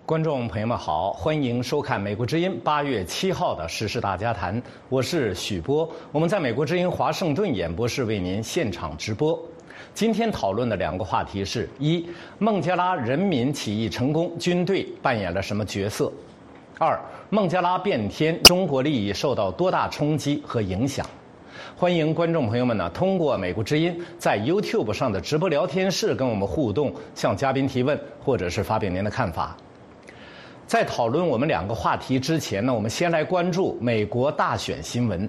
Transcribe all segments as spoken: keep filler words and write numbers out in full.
观众朋友们好，欢迎收看美国之音八月七号的时事大家谈，我是许波，我们在美国之音华盛顿演播室为您现场直播。今天讨论的两个话题是：一、孟加拉人民起义成功，军队扮演了什么角色？二、孟加拉变天，中国利益受到多大冲击和影响？欢迎观众朋友们呢，通过美国之音在 YouTube 上的直播聊天室跟我们互动，向嘉宾提问，或者是发表您的看法。在讨论我们两个话题之前呢，我们先来关注美国大选新闻。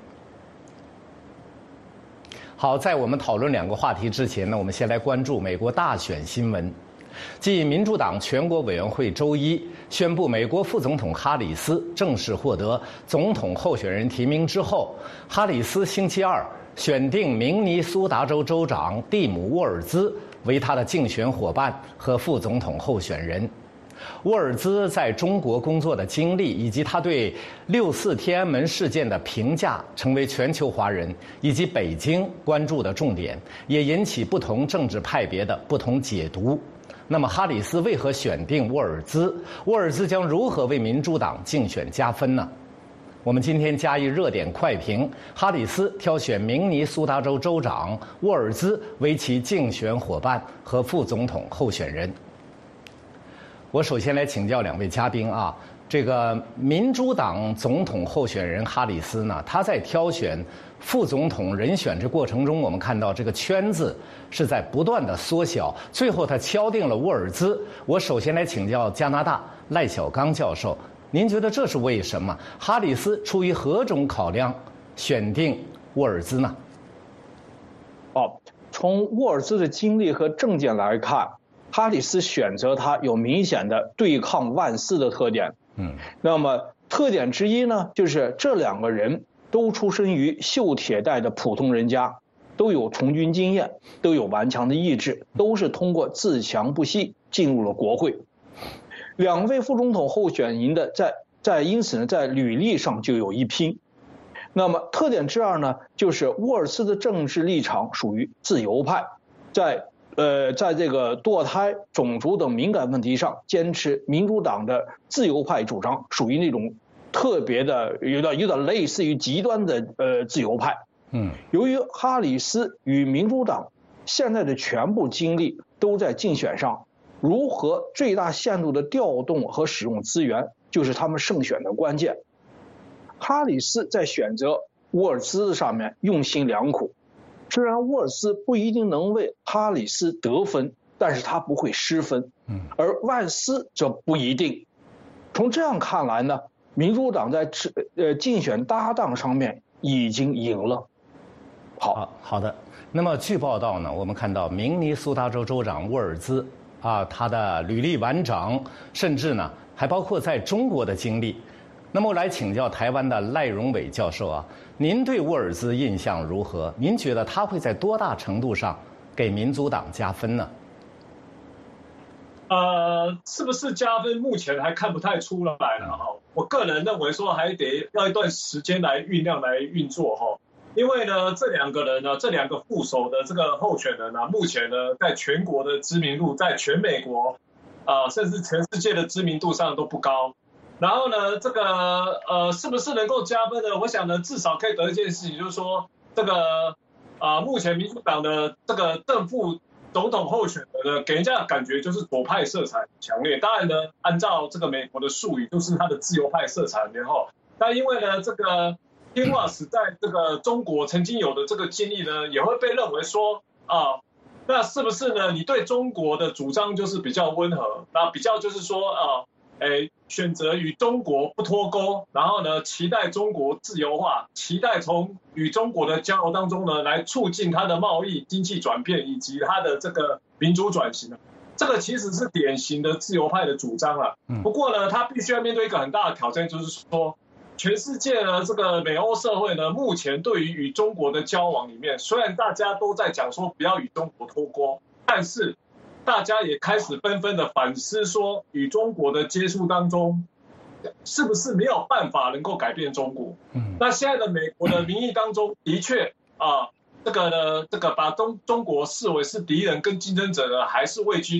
好，在我们讨论两个话题之前呢，我们先来关注美国大选新闻。继民主党全国委员会周一宣布美国副总统哈里斯正式获得总统候选人提名之后，哈里斯星期二选定明尼苏达州州长蒂姆·沃尔兹为他的竞选伙伴和副总统候选人。沃尔兹在中国工作的经历以及他对六四天安门事件的评价，成为全球华人以及北京关注的重点，也引起不同政治派别的不同解读。那么，哈里斯为何选定沃尔兹？沃尔兹将如何为民主党竞选加分呢？我们今天加以热点快评：哈里斯挑选明尼苏达州州长沃尔兹为其竞选伙伴和副总统候选人。我首先来请教两位嘉宾啊，这个民主党总统候选人哈里斯呢，他在挑选副总统人选这过程中，我们看到这个圈子是在不断的缩小，最后他敲定了沃尔兹。我首先来请教加拿大赖小刚教授，您觉得这是为什么？哈里斯出于何种考量选定沃尔兹呢？ 哦，从沃尔兹的经历和政见来看，哈里斯选择他有明显的对抗万斯的特点。嗯，那么特点之一呢，就是这两个人都出身于锈铁带的普通人家，都有从军经验，都有顽强的意志，都是通过自强不息进入了国会。两位副总统候选人的在在因此呢，在履历上就有一拼。那么特点之二呢，就是沃尔兹的政治立场属于自由派，在呃，在这个堕胎、种族等敏感问题上，坚持民主党的自由派主张，属于那种特别的，有点有点类似于极端的呃自由派。嗯，由于哈里斯与民主党现在的全部精力都在竞选上，如何最大限度的调动和使用资源，就是他们胜选的关键。哈里斯在选择沃尔兹上面用心良苦。虽然沃尔兹不一定能为哈里斯得分，但是他不会失分，而万斯则不一定。从这样看来呢，民主党在呃竞选搭档上面已经赢了。好， 好, 好的。那么据报道呢，我们看到明尼苏达州州长沃尔兹啊，他的履历完整，甚至呢还包括在中国的经历。那么我来请教台湾的赖荣伟教授啊，您对沃尔兹印象如何？您觉得他会在多大程度上给民主党加分呢？ 呃，是不是加分？目前还看不太出来了哈。我个人认为说还得要一段时间来酝酿、来运作哈。因为呢，这两个人呢，这两个副手的这个候选人呢，目前呢，在全国的知名度，在全美国啊、呃，甚至全世界的知名度上都不高。然后呢，这个呃，是不是能够加分呢？我想呢，至少可以得一件事情，就是说，这个啊、呃，目前民主党的这个正副总统候选人呢，给人家的感觉就是左派色彩强烈。当然呢，按照这个美国的术语，就是他的自由派色彩很厚。但因为呢，这个丁瓦斯在这个中国曾经有的这个经历呢，也会被认为说啊，那是不是呢？你对中国的主张就是比较温和，那比较就是说啊。诶，选择与中国不脱钩，然后呢，期待中国自由化，期待从与中国的交流当中呢，来促进它的贸易、经济转变以及它的这个民主转型。这个其实是典型的自由派的主张了。不过呢，他必须要面对一个很大的挑战，就是说，全世界呢，这个美欧社会呢，目前对于与中国的交往里面，虽然大家都在讲说不要与中国脱钩，但是大家也开始纷纷的反思说，与中国的接触当中，是不是没有办法能够改变中国？嗯，那现在的美国的民意当中，的确啊、呃，这个呢，这个把中中国视为是敌人跟竞争者呢，还是位居主流。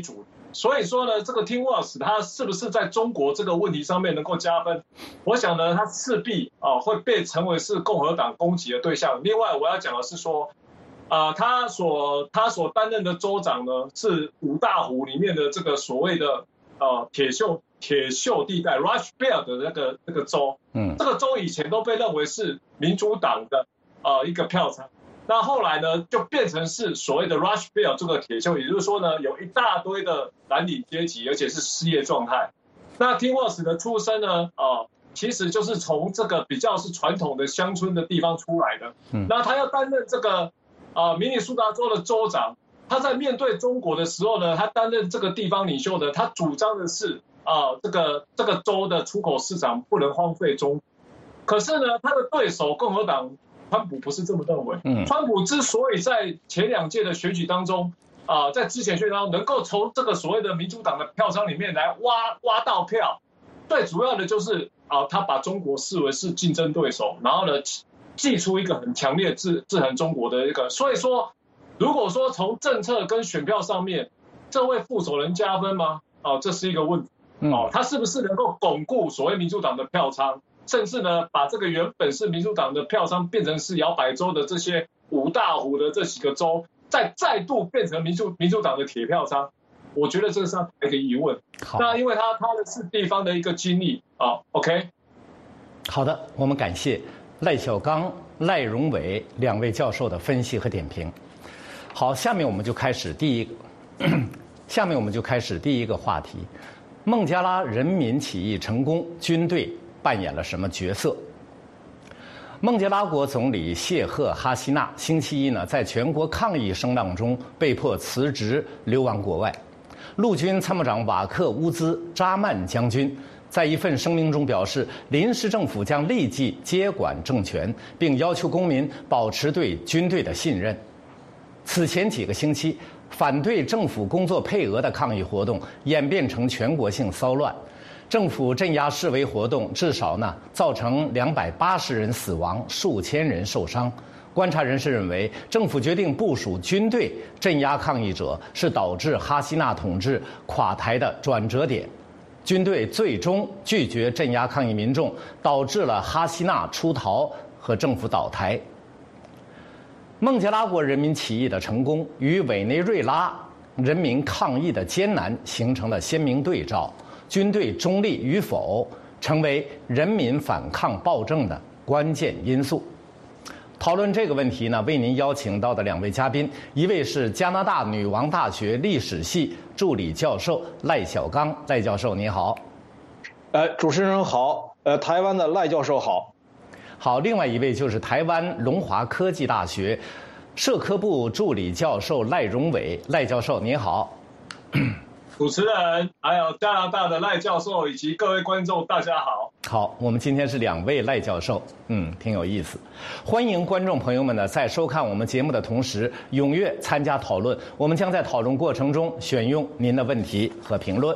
所以说呢，这个 Tim Walz 他是不是在中国这个问题上面能够加分？我想呢，他势必啊会被成为是共和党攻击的对象。另外，我要讲的是说，啊、呃，他所他所担任的州长呢，是五大湖里面的这个所谓的呃铁锈铁锈地带 Rust Belt 的那个那个州，嗯，这个州以前都被认为是民主党的呃一个票仓。那后来呢，就变成是所谓的 Rust Belt 这个铁锈，也就是说呢，有一大堆的蓝领阶级，而且是失业状态。那 Tim Walz 的出身呢，啊、呃，其实就是从这个比较是传统的乡村的地方出来的。嗯，那他要担任这个啊、呃、明尼苏达州的州长，他在面对中国的时候呢，他担任这个地方领袖的，他主张的是啊、呃、这个这个州的出口市场不能荒废中。可是呢，他的对手共和党。川普不是这么认为。嗯，川普之所以在前两届的选举当中，啊、呃，在之前选举当中能够从这个所谓的民主党的票仓里面来挖挖到票，最主要的就是啊、呃，他把中国视为是竞争对手，然后呢，祭出一个很强烈制制衡中国的一个。所以说，如果说从政策跟选票上面，这位副手能加分吗？哦、呃，这是一个问题。哦，他是不是能够巩固所谓民主党的票仓？甚至呢，把这个原本是民主党的票仓变成是摇摆州的这些五大湖的这几个州，再再度变成民主民主党的铁票仓，我觉得这是一个疑问。那因为他他的是地方的一个经历啊 ，OK。 好的，我们感谢赖小刚、赖荣伟两位教授的分析和点评。好，下面我们就开始第一个，下面我们就开始第一个话题：孟加拉人民起义成功，军队扮演了什么角色？孟加拉国总理谢赫哈希纳星期一呢，在全国抗议声浪中被迫辞职，流亡国外。陆军参谋长瓦克乌兹扎曼将军在一份声明中表示，临时政府将立即接管政权，并要求公民保持对军队的信任。此前几个星期，反对政府工作配额的抗议活动演变成全国性骚乱。政府镇压示威活动至少呢造成两百八十人死亡，数千人受伤。观察人士认为，政府决定部署军队镇压抗议者是导致哈希纳统治垮台的转折点。军队最终拒绝镇压抗议民众，导致了哈希纳出逃和政府倒台。孟加拉国人民起义的成功与委内瑞拉人民抗议的艰难形成了鲜明对照。军队中立与否成为人民反抗暴政的关键因素。讨论这个问题呢，为您邀请到的两位嘉宾，一位是加拿大女王大学历史系助理教授赖小刚，赖教授你好。 呃，主持人好，呃，台湾的赖教授好。 好，另外一位就是台湾龙华科技大学社科部助理教授赖荣伟，赖教授你好。 主持人，还有加拿大的赖教授以及各位观众，大家好。 好，我们今天是两位赖教授，嗯，挺有意思。欢迎观众朋友们呢，在收看我们节目的同时，踊跃参加讨论。我们将在讨论过程中选用您的问题和评论。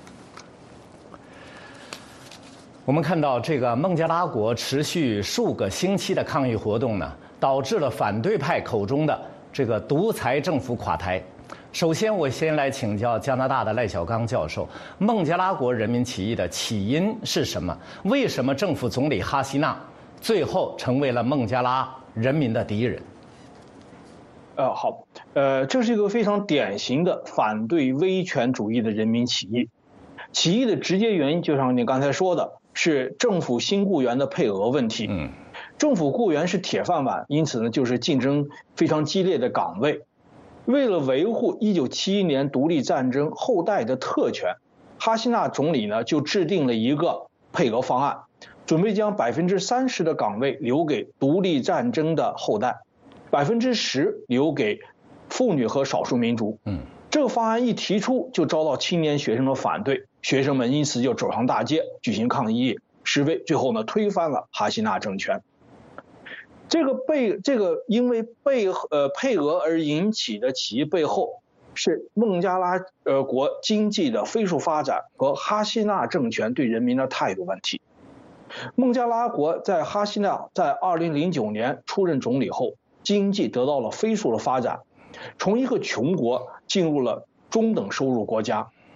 我们看到这个孟加拉国持续数个星期的抗议活动呢，导致了反对派口中的这个独裁政府垮台。首先，我先来请教加拿大的赖小刚教授，孟加拉国人民起义的起因是什么？为什么政府总理哈希纳最后成为了孟加拉人民的敌人？ 呃，好，呃，这是一个非常典型的反对威权主义的人民起义。起义的直接原因，就像你刚才说的，是政府新雇员的配额问题。嗯，政府雇员是铁饭碗，因此呢，就是竞争非常激烈的岗位。为了维护一九七一年独立战争后代的特权，哈希纳总理呢就制定了一个配额方案，准备将百分之三十的岗位留给独立战争的后代，百分之十留给妇女和少数民族。嗯，这个方案一提出，就遭到青年学生的反对，学生们因此就走上大街举行抗议示威，最后呢推翻了哈希纳政权。这个被这个因为被呃配额而引起的起义背后，是孟加拉呃国经济的飞速发展和哈希纳政权对人民的态度问题。孟加拉国在哈希纳在二零零九年出任总理后，经济得到了飞速的发展，从一个穷国进入了中等收入国家。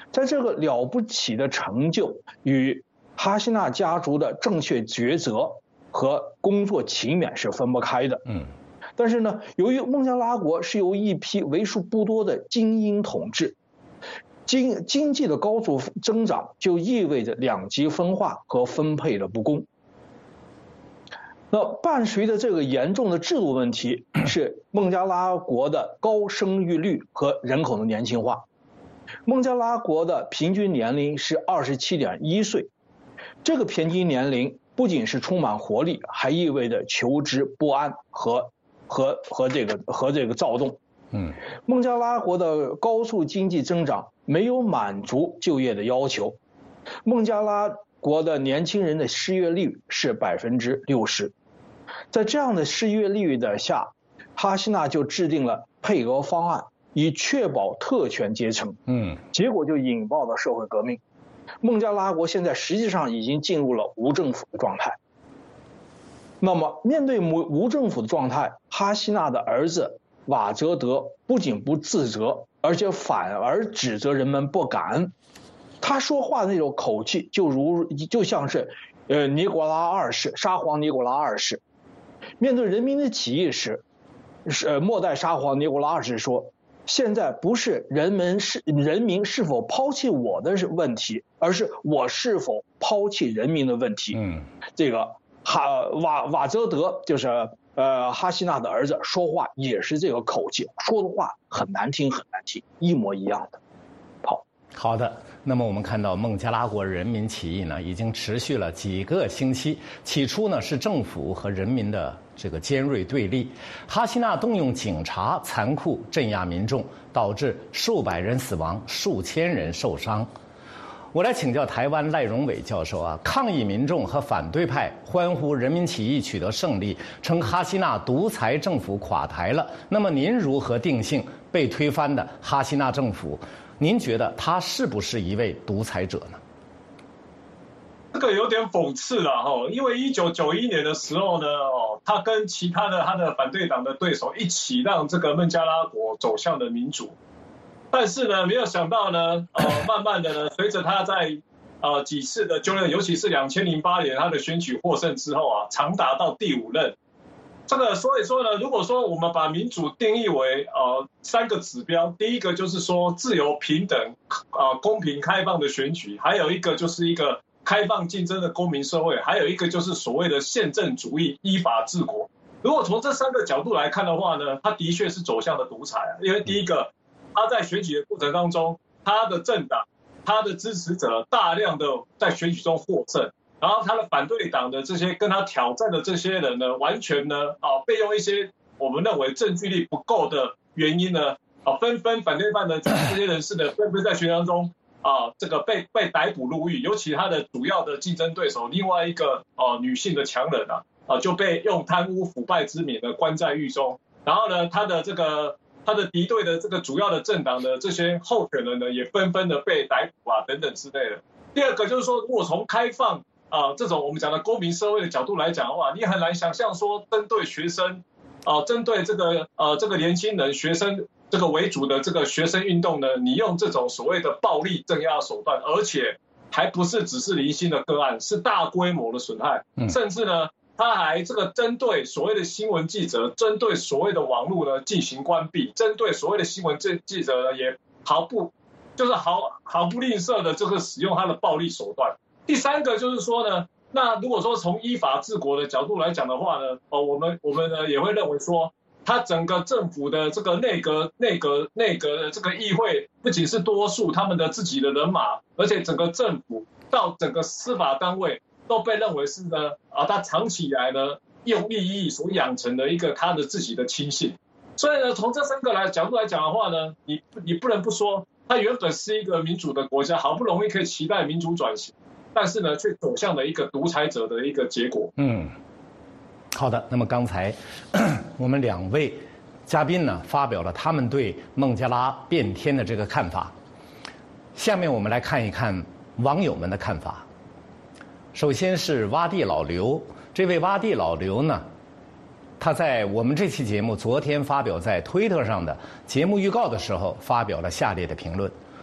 在这个了不起的成就与哈希纳家族的正确抉择和工作勤勉是分不开的。嗯，但是呢，由于孟加拉国是由一批为数不多的精英统治，经经济的高速增长就意味着两极分化和分配的不公。那伴随着这个严重的制度问题是孟加拉国的高生育率和人口的年轻化。孟加拉国的平均年龄是 二十七点一 岁，这个平均年龄不仅是充满活力，还意味着求知不安和和和这个和这个躁动。嗯，孟加拉国的高速经济增长没有满足就业的要求，孟加拉国的年轻人的失业率是 百分之六十。 在这样的失业率的下，哈希纳就制定了配额方案，以确保特权阶层。嗯，结果就引爆了社会革命。孟加拉国现在实际上已经进入了无政府的状态。那么面对无无政府的状态，哈希纳的儿子瓦泽德不仅不自责，而且反而指责人们不感。他说话的那种口气就如就像是呃尼古拉二世沙皇尼古拉二世面对人民的起义时，是末代沙皇尼古拉二世说，现在不是人们是人民是否抛弃我的问题，而是我是否抛弃人民的问题。嗯，这个哈瓦瓦泽德就是呃哈希纳的儿子，说话也是这个口气，说的话很难听很难听，一模一样的。好， 好的。那么我们看到孟加拉国人民起义呢，已经持续了几个星期。起初呢是政府和人民的这个尖锐对立，哈希纳动用警察残酷镇压民众，导致数百人死亡，数千人受伤。我来请教台湾赖荣伟教授啊，抗议民众和反对派欢呼人民起义取得胜利，称哈希纳独裁政府垮台了。那么您如何定性被推翻的哈希纳政府？您觉得他是不是一位独裁者呢？ 这个有点讽刺了哈，因为一九九一年的时候呢，哦，他跟其他的他的反对党的对手一起让这个孟加拉国走向了民主，但是呢，没有想到呢，呃，慢慢的呢，随着他在呃几次的就任，尤其是两千零八年他的选举获胜之后啊，长达到第五任。这个所以说呢，如果说我们把民主定义为呃三个指标，第一个就是说自由平等呃公平开放的选举，还有一个就是一个开放竞争的公民社会，还有一个就是所谓的宪政主义依法治国。如果从这三个角度来看的话呢，他的确是走向了独裁啊，因为第一个他在选举的过程当中，他的政党他的支持者大量的在选举中获胜。然后他的反对党的这些跟他挑战的这些人呢，完全呢啊被用一些我们认为证据力不够的原因呢啊纷纷反对派的这些人士呢纷纷在选举当中啊这个被被逮捕入狱，尤其他的主要的竞争对手另外一个啊女性的强人啊啊就被用贪污腐败之名呢关在狱中，然后呢他的这个他的敌对的这个主要的政党的这些候选人呢也纷纷的被逮捕啊等等之类的。第二个就是说，如果从开放啊、呃，这种我们讲的公民社会的角度来讲的话，你很难想象说，针对学生，啊、呃，针对这个呃这个年轻人、学生这个为主的这个学生运动呢，你用这种所谓的暴力镇压手段，而且还不是只是零星的个案，是大规模的损害，嗯、甚至呢，他还这个针对所谓的新闻记者，针对所谓的网络呢进行关闭，针对所谓的新闻记者呢也毫不就是毫毫不吝啬的这个使用他的暴力手段。第三个就是说呢，那如果说从依法治国的角度来讲的话呢，哦，我们我们呢也会认为说，他整个政府的这个内阁、内阁、内阁的这个议会，不仅是多数他们的自己的人马，而且整个政府到整个司法单位都被认为是呢，啊，他长期以来呢用利益所养成的一个他的自己的亲信。所以呢，从这三个来角度来讲的话呢，你你不能不说，它原本是一个民主的国家，好不容易可以期待民主转型。但是呢，却走向了一个独裁者的一个结果。嗯， 好的。那么刚才我们两位嘉宾呢，发表了他们对孟加拉变天的这个看法。下面我们来看一看网友们的看法。首先是洼地老刘，这位洼地老刘呢，他在我们这期节目昨天发表在推特上的节目预告的时候，发表了下列的评论。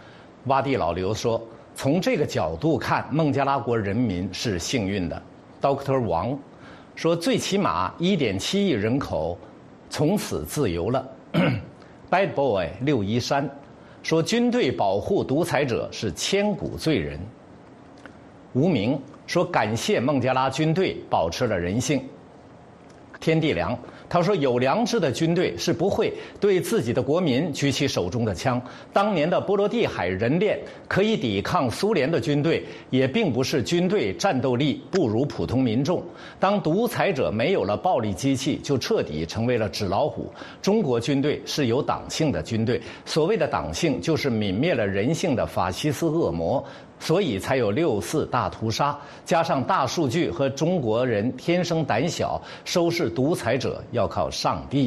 洼地老刘说，从这个角度看，孟加拉国人民是幸运的。Doctor 王说，最起码 一点七亿人口从此自由了。Bad Boy 六一山说，军队保护独裁者是千古罪人。无名说，感谢孟加拉军队保持了人性。天地良他说，有良知的军队是不会对自己的国民举起手中的枪。当年的波罗的海人链可以抵抗苏联的军队，也并不是军队战斗力不如普通民众。当独裁者没有了暴力机器，就彻底成为了纸老虎。中国军队是有党性的军队，所谓的党性就是泯灭了人性的法西斯恶魔。所以才有六四大屠杀，加上大数据和中国人天生胆小，收拾独裁者要靠上帝。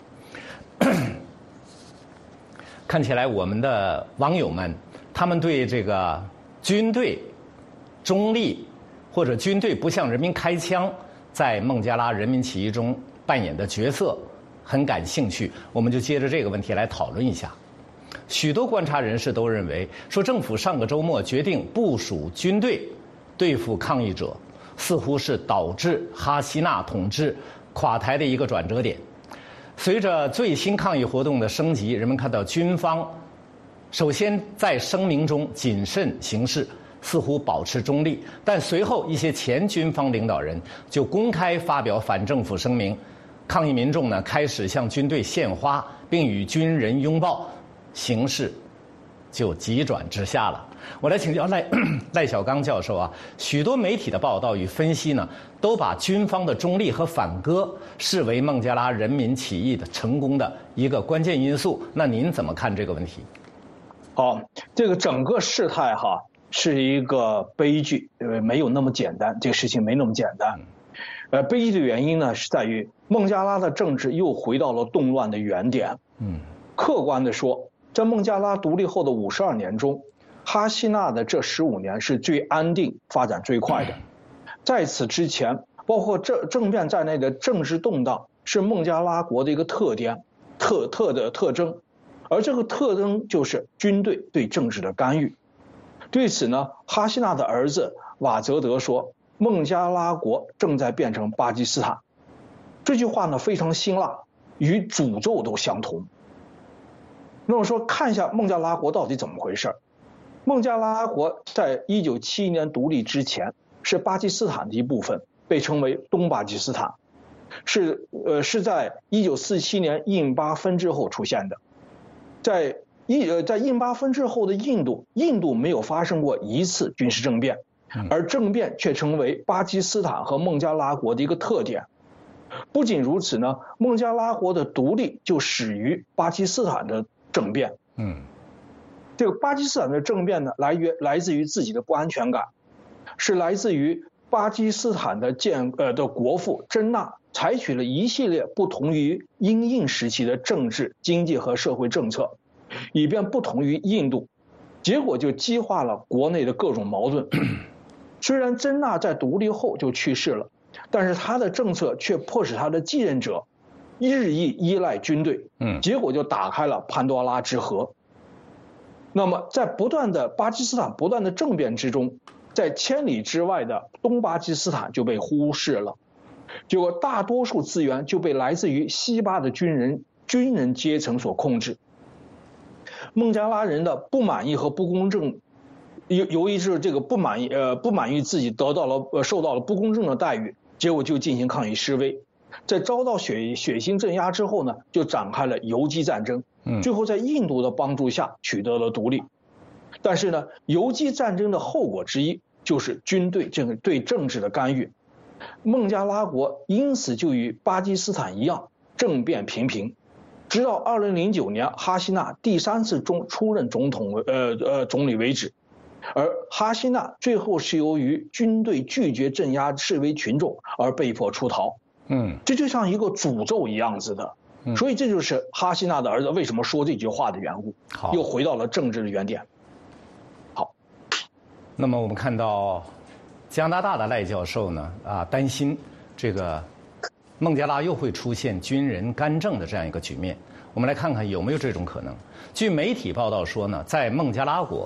看起来我们的网友们，他们对这个军队中立或者军队不向人民开枪，在孟加拉人民起义中扮演的角色很感兴趣，我们就接着这个问题来讨论一下。许多观察人士都认为，说政府上个周末决定部署军队对付抗议者，似乎是导致哈希纳统治垮台的一个转折点。随着最新抗议活动的升级，人们看到军方首先在声明中谨慎行事，似乎保持中立，但随后一些前军方领导人就公开发表反政府声明，抗议民众呢开始向军队献花，并与军人拥抱。形势就急转直下了。我来请教赖赖小刚教授啊，许多媒体的报道与分析呢，都把军方的中立和反戈视为孟加拉人民起义的成功的一个关键因素。那您怎么看这个问题？ 好，这个整个事态哈是一个悲剧，呃，没有那么简单，这个事情没那么简单。呃，悲剧的原因呢是在于孟加拉的政治又回到了动乱的原点。嗯，客观的说，在孟加拉独立后的五十二年中，哈希纳的这十五年是最安定、发展最快的。在此之前，包括政政变在内的政治动荡是孟加拉国的一个特点、特特的特征，而这个特征就是军队对政治的干预。对此呢，哈希纳的儿子瓦泽德说：“孟加拉国正在变成巴基斯坦。”这句话呢非常辛辣，与诅咒都相同。那么说，看一下孟加拉国到底怎么回事。孟加拉国在一九七一年独立之前是巴基斯坦的一部分，被称为东巴基斯坦，是呃是在一九四七年印巴分治后出现的。在印呃在印巴分治后的印度，印度没有发生过一次军事政变，而政变却成为巴基斯坦和孟加拉国的一个特点。不仅如此呢，孟加拉国的独立就始于巴基斯坦的政变。嗯，这个巴基斯坦的政变呢，来源来自于自己的不安全感，是来自于巴基斯坦的建呃的国父真纳采取了一系列不同于英印时期的政治、经济和社会政策，以便不同于印度，结果就激化了国内的各种矛盾。虽然真纳在独立后就去世了，但是他的政策却迫使他的继任者日益依赖军队，嗯，结果就打开了潘多拉之盒。那么在不断的巴基斯坦不断的政变之中，在千里之外的东巴基斯坦就被忽视了，结果大多数资源就被来自于西巴的军人军人阶层所控制。孟加拉人的不满意和不公正，由由于是这个不满意呃不满意自己得到了呃受到了不公正的待遇，结果就进行抗议示威。在遭到血血腥镇压之后呢，就展开了游击战争，最后在印度的帮助下取得了独立。但是呢，游击战争的后果之一就是军队这个对政治的干预。孟加拉国因此就与巴基斯坦一样，政变频频，直到二零零九年哈希纳第三次中出任总统呃呃总理为止。而哈希纳最后是由于军队拒绝镇压示威群众而被迫出逃。嗯，这就像一个诅咒一样子的，嗯，所以这就是哈希纳的儿子为什么说这句话的缘故。好，又回到了政治的原点。好， 那么我们看到加拿大的赖教授呢，啊，担心这个孟加拉又会出现军人干政的这样一个局面。我们来看看有没有这种可能。据媒体报道说呢，在孟加拉国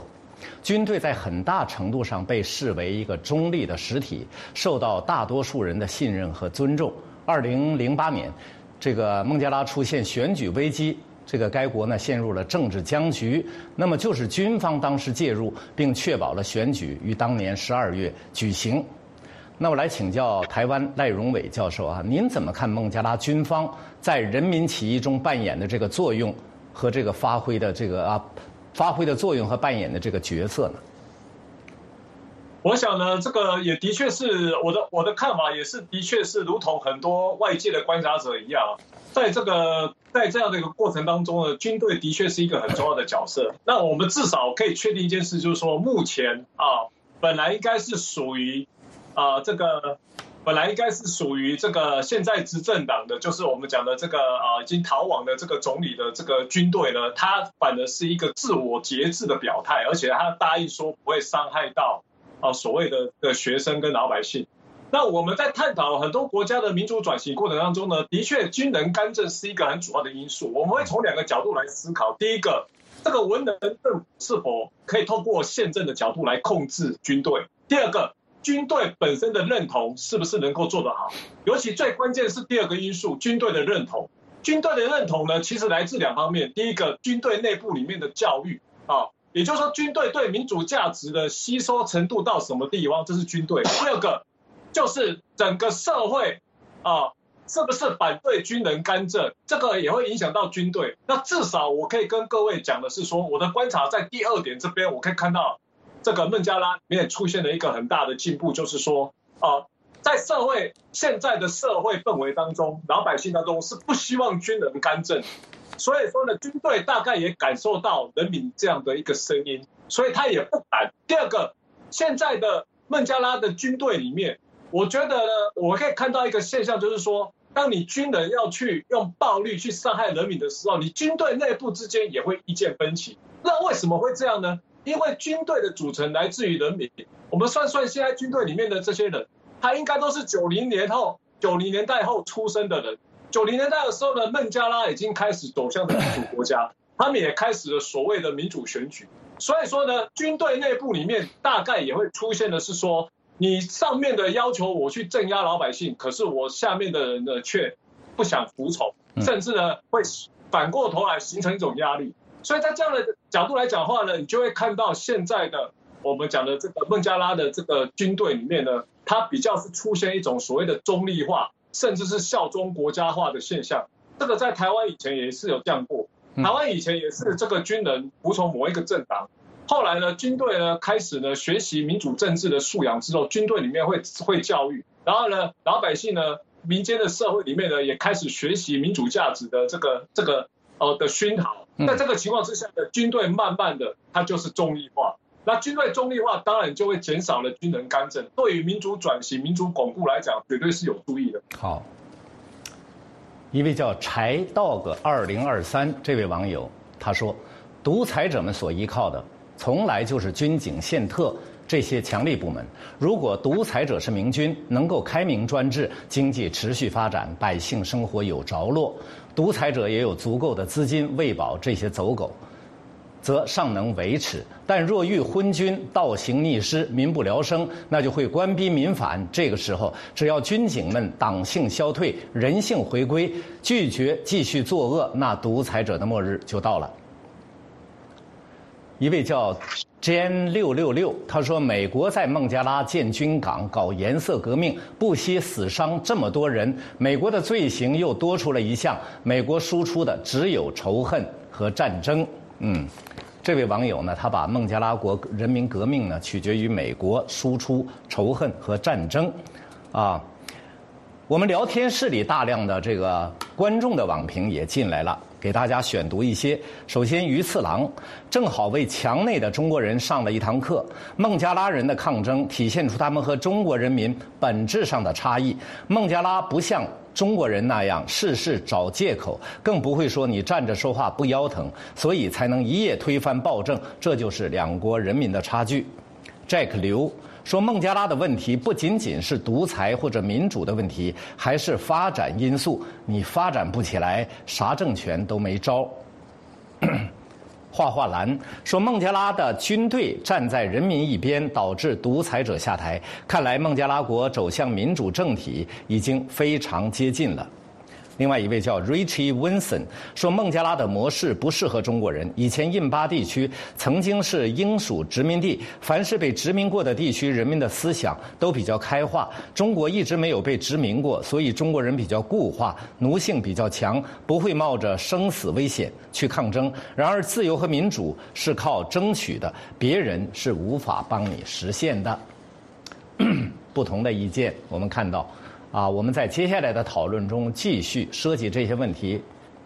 军队在很大程度上被视为一个中立的实体，受到大多数人的信任和尊重。二零零八年，这个孟加拉出现选举危机，这个该国呢陷入了政治僵局。那么就是军方当时介入，并确保了选举于当年十二月举行。那我来请教台湾赖荣伟教授啊，您怎么看孟加拉军方在人民起义中扮演的这个作用和这个发挥的这个啊发挥的作用和扮演的这个角色呢？ 我想呢，这个也的确是我的我的看法，也是的确是如同很多外界的观察者一样，在这个在这样的一个过程当中呢，军队的确是一个很重要的角色。那我们至少可以确定一件事，就是说目前啊，本来应该是属于啊这个本来应该是属于这个现在执政党的，就是我们讲的这个啊已经逃亡的这个总理的这个军队呢，他反而是一个自我节制的表态，而且他答应说不会伤害到啊，所谓的的学生跟老百姓。那我们在探讨很多国家的民主转型过程当中呢，的确军人干政是一个很主要的因素。我们会从两个角度来思考。第一个，这个文人政府是否可以透过宪政的角度来控制军队？第二个，军队本身的认同是不是能够做得好？尤其最关键是第二个因素，军队的认同。军队的认同呢，其实来自两方面。第一个，军队内部里面的教育啊。也就是说，军队对民主价值的吸收程度到什么地方，这是军队。第二个，就是整个社会啊，是不是反对军人干政，这个也会影响到军队。那至少我可以跟各位讲的是说，我的观察在第二点这边，我可以看到这个孟加拉里面出现了一个很大的进步，就是说啊，在社会现在的社会氛围当中，老百姓当中是不希望军人干政。所以说呢，军队大概也感受到人民这样的一个声音，所以他也不敢。第二个，现在的孟加拉的军队里面，我觉得呢，我可以看到一个现象，就是说，当你军人要去用暴力去伤害人民的时候，你军队内部之间也会意见分歧。那为什么会这样呢？因为军队的组成来自于人民。我们算算现在军队里面的这些人，他应该都是九零年后、九零年代后出生的人。九零年代的时候呢，孟加拉已经开始走向民主国家，他们也开始了所谓的民主选举。所以说呢，军队内部里面大概也会出现的是说，你上面的要求我去镇压老百姓，可是我下面的人呢却不想服从，甚至呢会反过头来形成一种压力。所以在这样的角度来讲的话呢，你就会看到现在的我们讲的这个孟加拉的这个军队里面呢，它比较是出现一种所谓的中立化，甚至是效忠国家化的现象。这个在台湾以前也是有这样过，台湾以前也是这个军人服从某一个政党，后来呢，军队呢开始呢学习民主政治的素养之后，军队里面会会教育，然后呢，老百姓呢，民间的社会里面呢也开始学习民主价值的这个这个呃的熏陶。在这个情况之下呢，军队慢慢的它就是中立化。那军队中立化当然就会减少了军人干政，对于民主转型、民主巩固来讲，绝对是有助益的。 好，一位叫柴 dog 二零二三这位网友他说，独裁者们所依靠的从来就是军警、宪特这些强力部门。如果独裁者是明君，能够开明专制，经济持续发展，百姓生活有着落，独裁者也有足够的资金喂饱这些走狗，则尚能维持。但若遇昏君倒行逆施，民不聊生，那就会官逼民反。这个时候，只要军警们党性消退，人性回归，拒绝继续作恶，那独裁者的末日就到了。一位叫 Jan 六六六，他说，美国在孟加拉建军港，搞颜色革命，不惜死伤这么多人，美国的罪行又多出了一项，美国输出的只有仇恨和战争。嗯，这位网友呢，他把孟加拉国人民革命呢取决于美国输出仇恨和战争，啊，我们聊天室里大量的这个观众的网评也进来了，给大家选读一些。首先，鱼次郎正好为墙内的中国人上了一堂课。孟加拉人的抗争体现出他们和中国人民本质上的差异。孟加拉不像中国人那样事事找借口，更不会说你站着说话不腰疼，所以才能一夜推翻暴政，这就是两国人民的差距。Jack 刘说，孟加拉的问题不仅仅是独裁或者民主的问题，还是发展因素。你发展不起来，啥政权都没招。 画画蓝说，孟加拉的军队站在人民一边，导致独裁者下台。看来孟加拉国走向民主政体已经非常接近了。另外一位叫 Richie Wilson 说，孟加拉的模式不适合中国人。以前印巴地区曾经是英属殖民地，凡是被殖民过的地区，人民的思想都比较开化。中国一直没有被殖民过，所以中国人比较固化，奴性比较强，不会冒着生死危险去抗争。然而，自由和民主是靠争取的，别人是无法帮你实现的。不同的意见，我们看到。啊，我们在接下来的讨论中继续涉及这些问题。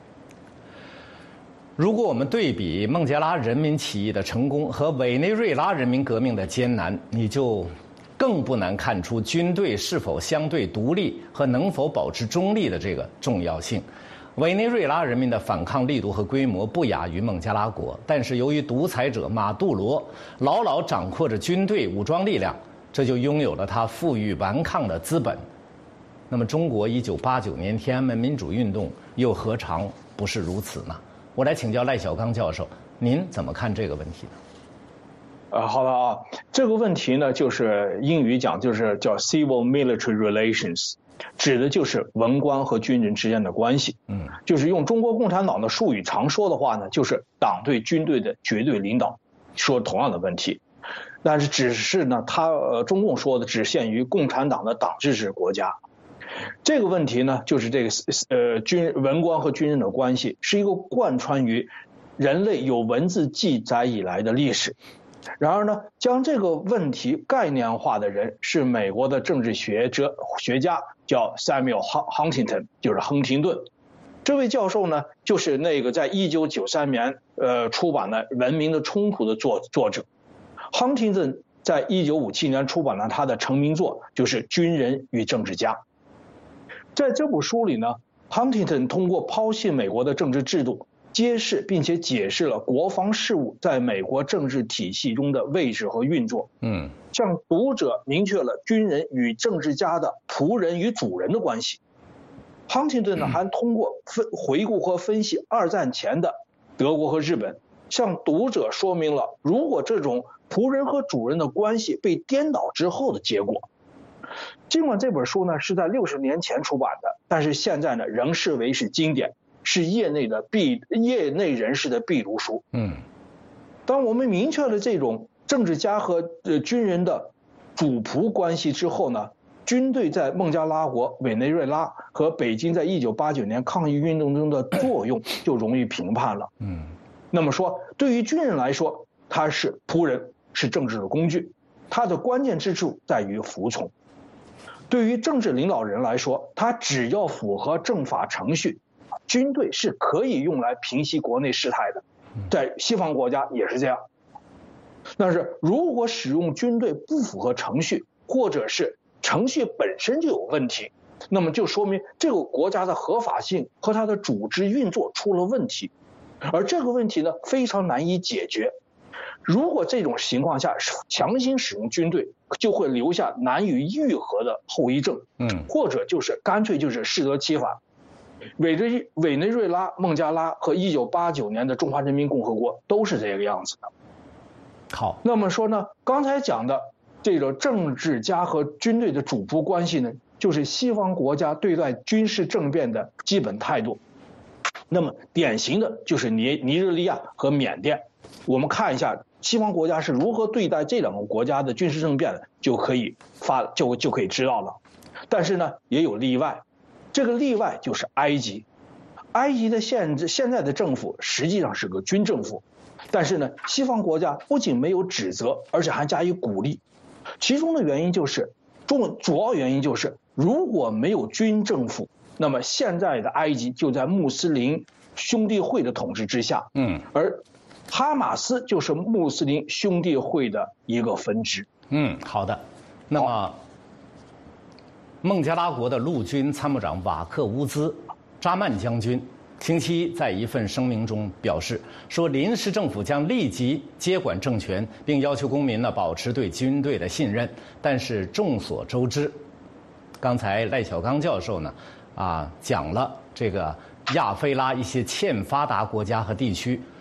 如果我们对比孟加拉人民起义的成功和委内瑞拉人民革命的艰难，你就更不难看出军队是否相对独立和能否保持中立的这个重要性。委内瑞拉人民的反抗力度和规模不亚于孟加拉国，但是由于独裁者马杜罗牢牢掌握着军队武装力量，这就拥有了他负隅顽抗的资本。那么，中国一九八九年天安门民主运动又何尝不是如此呢？我来请教赖小刚教授，您怎么看这个问题呢？ 呃，好的啊，这个问题呢，就是英语讲就是叫 civil military relations， 指的就是文官和军人之间的关系。嗯，就是用中国共产党的术语常说的话呢，就是党对军队的绝对领导，说同样的问题。但是只是呢，他呃中共说的只限于共产党的党制制国家。这个问题呢，就是这个呃军文官和军人的关系，是一个贯穿于人类有文字记载以来的历史。然而呢，将这个问题概念化的人是美国的政治学者学家，叫 Samuel Huntington， 就是亨廷顿。这位教授呢，就是那个在一九九三年呃出版的《文明的冲突》的作作者。Huntington 在一九五七年出版了他的成名作，就是《军人与政治家》。在这部书里呢 ，Huntington 通过剖析美国的政治制度，揭示并且解释了国防事务在美国政治体系中的位置和运作。嗯，向读者明确了军人与政治家的仆人与主人的关系。Huntington 呢，还通过分回顾和分析二战前的德国和日本，向读者说明了如果这种仆人和主人的关系被颠倒之后的结果。尽管这本书呢是在六十年前出版的，但是现在呢仍视为是经典，是业内的必业内人士的必读书。嗯，当我们明确了这种政治家和呃军人的主仆关系之后呢，军队在孟加拉国、委内瑞拉和北京在一九八九年抗议运动中的作用就容易评判了。嗯，那么说，对于军人来说，他是仆人，是政治的工具，他的关键之处在于服从。对于政治领导人来说，他只要符合政法程序，军队是可以用来平息国内事态的，在西方国家也是这样。但是如果使用军队不符合程序，或者是程序本身就有问题，那么就说明这个国家的合法性和它的组织运作出了问题，而这个问题呢非常难以解决。如果这种情况下强行使用军队，就会留下难以愈合的后遗症，嗯，或者就是干脆就是适得其反。委内委内瑞拉、孟加拉和一九八九年的中华人民共和国都是这个样子的。 好， 那么说呢，刚才讲的这个政治家和军队的主仆关系呢，就是西方国家对待军事政变的基本态度。那么典型的就是尼尼日利亚和缅甸。我们看一下西方国家是如何对待这两个国家的军事政变的，就可以发就就可以知道了。但是呢，也有例外，这个例外就是埃及。埃及的现现在的政府实际上是个军政府，但是呢，西方国家不仅没有指责，而且还加以鼓励。其中的原因就是重主要原因就是，如果没有军政府，那么现在的埃及就在穆斯林兄弟会的统治之下。嗯，而哈马斯就是穆斯林兄弟会的一个分支。 嗯，好的。那么，孟加拉国的陆军参谋长瓦克乌兹扎曼将军星期一在一份声明中表示说，临时政府将立即接管政权，并要求公民呢保持对军队的信任。但是众所周知，刚才赖小刚教授呢啊讲了这个亚非拉一些欠发达国家和地区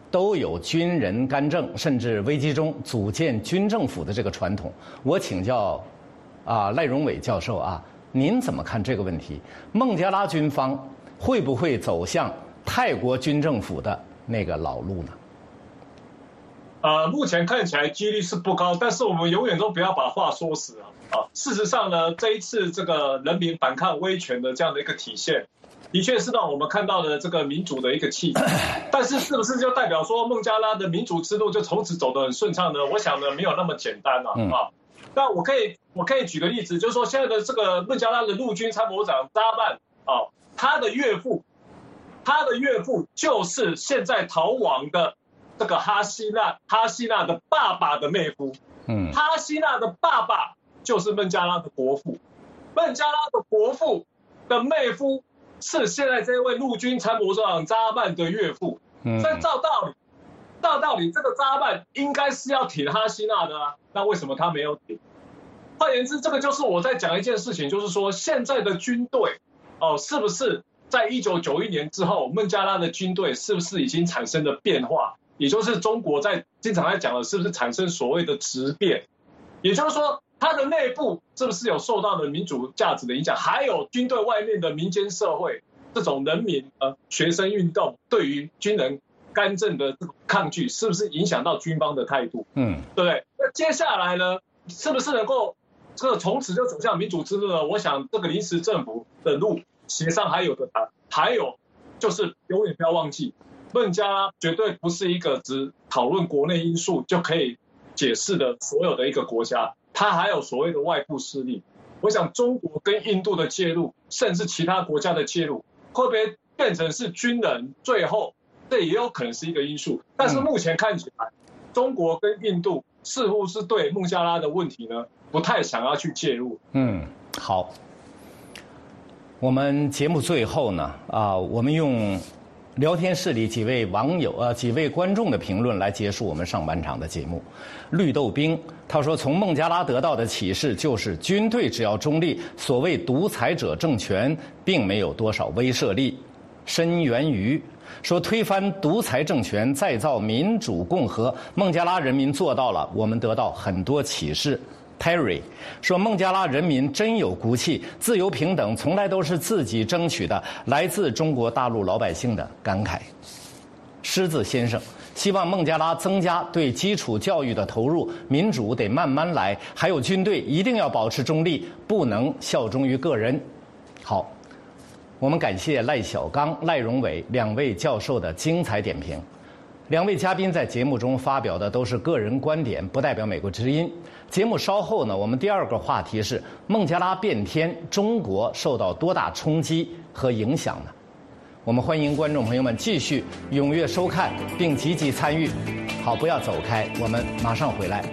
都有军人干政，甚至危机中组建军政府的这个传统。我请教啊赖荣伟教授啊，您怎么看这个问题？孟加拉军方会不会走向泰国军政府的那个老路呢？ 呃，目前看起来几率是不高，但是我们永远都不要把话说死啊！啊，事实上呢，这一次这个人民反抗威权的这样的一个体现，的确是让我们看到了这个民主的一个气质。但是是不是就代表说孟加拉的民主之路就从此走得很顺畅呢？我想呢，没有那么简单啊！嗯、啊，那我可以我可以举个例子，就是说现在的这个孟加拉的陆军参谋长扎曼啊，他的岳父，他的岳父就是现在逃亡的这个哈希纳哈希纳的爸爸的妹夫。嗯，哈希纳的爸爸就是孟加拉的国父，孟加拉的国父的妹夫是现在这位陆军参谋长扎曼的岳父。嗯，所以照道理，照道理这个扎曼应该是要挺哈希纳的啊，那为什么他没有挺？换言之，这个就是我在讲一件事情，就是说现在的军队哦，是不是在一九九一年之后，孟加拉的军队是不是已经产生了变化？也就是中国在经常在讲的，是不是产生所谓的质变？也就是说，它的内部是不是有受到了民主价值的影响？还有军队外面的民间社会这种人民呃学生运动对于军人干政的这种抗拒，是不是影响到军方的态度？嗯，对不对？那接下来呢，是不是能够这个从此就走向民主之路呢？我想这个临时政府的路协商还有的谈，还有就是永远不要忘记。孟加拉绝对不是一个只讨论国内因素就可以解释的所有的一个国家，它还有所谓的外部势力。我想中国跟印度的介入，甚至其他国家的介入，会不会变成是军人？最后这也有可能是一个因素。但是目前看起来，中国跟印度似乎是对孟加拉的问题呢，不太想要去介入。 嗯，好。我们节目最后呢，啊，我们用聊天室里几位网友呃几位观众的评论来结束我们上半场的节目。绿豆冰他说，从孟加拉得到的启示就是军队只要中立，所谓独裁者政权并没有多少威慑力。申元瑜说，推翻独裁政权，再造民主共和，孟加拉人民做到了，我们得到很多启示。Terry 说，孟加拉人民真有骨气，自由平等从来都是自己争取的，来自中国大陆老百姓的感慨。狮子先生希望孟加拉增加对基础教育的投入，民主得慢慢来，还有军队一定要保持中立，不能效忠于个人。好，我们感谢赖小刚、赖荣伟两位教授的精彩点评。两位嘉宾在节目中发表的都是个人观点，不代表美国之音。节目稍后呢，我们第二个话题是孟加拉变天，中国受到多大冲击和影响呢？我们欢迎观众朋友们继续踊跃收看并积极参与。好，不要走开，我们马上回来。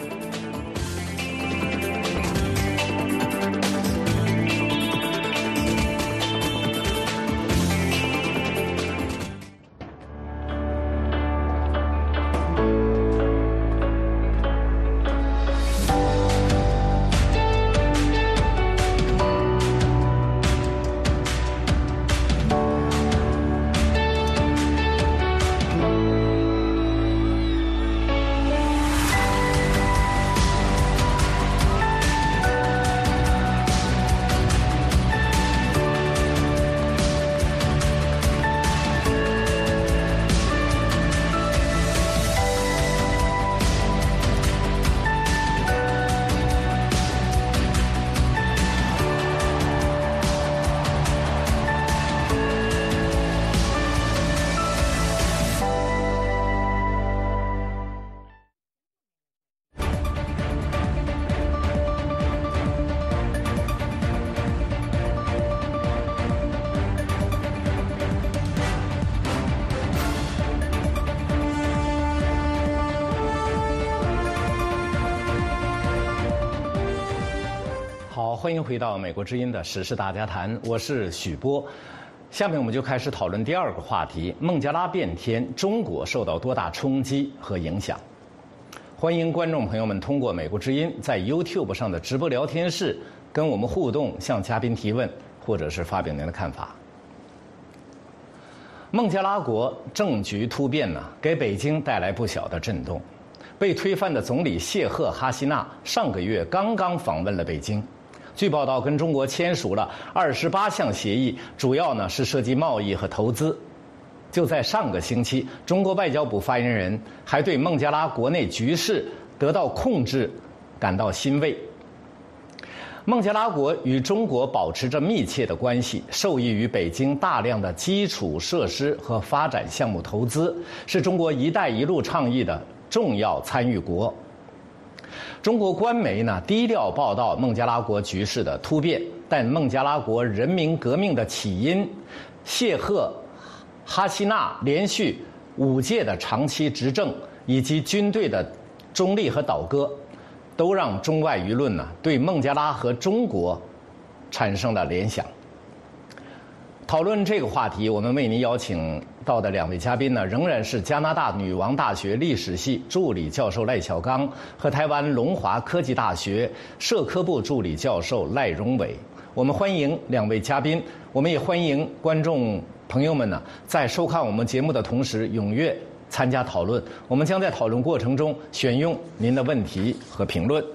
欢迎回到美国之音的时事大家谈，我是许波。下面我们就开始讨论第二个话题：孟加拉变天，中国受到多大冲击和影响？欢迎观众朋友们通过美国之音在 YouTube 上的直播聊天室跟我们互动，向嘉宾提问，或者是发表您的看法。 孟加拉国政局突变呢，给北京带来不小的震动。被推翻的总理谢赫哈希纳上个月刚刚访问了北京，据报道跟中国签署了二十八项协议，主要呢是涉及贸易和投资。就在上个星期，中国外交部发言人还对孟加拉国内局势得到控制感到欣慰。孟加拉国与中国保持着密切的关系，受益于北京大量的基础设施和发展项目投资，是中国“一带一路”倡议的重要参与国。中国官媒呢低调报道孟加拉国局势的突变，但孟加拉国人民革命的起因，谢赫哈希纳连续五届的长期执政以及军队的中立和倒戈，都让中外舆论呢对孟加拉和中国产生了联想。讨论这个话题，我们为您邀请到的两位嘉宾呢，仍然是加拿大女王大学历史系助理教授赖小刚和台湾龙华科技大学社科部助理教授赖荣伟。我们欢迎两位嘉宾，我们也欢迎观众朋友们呢，在收看我们节目的同时，踊跃参加讨论。我们将在讨论过程中选用您的问题和评论。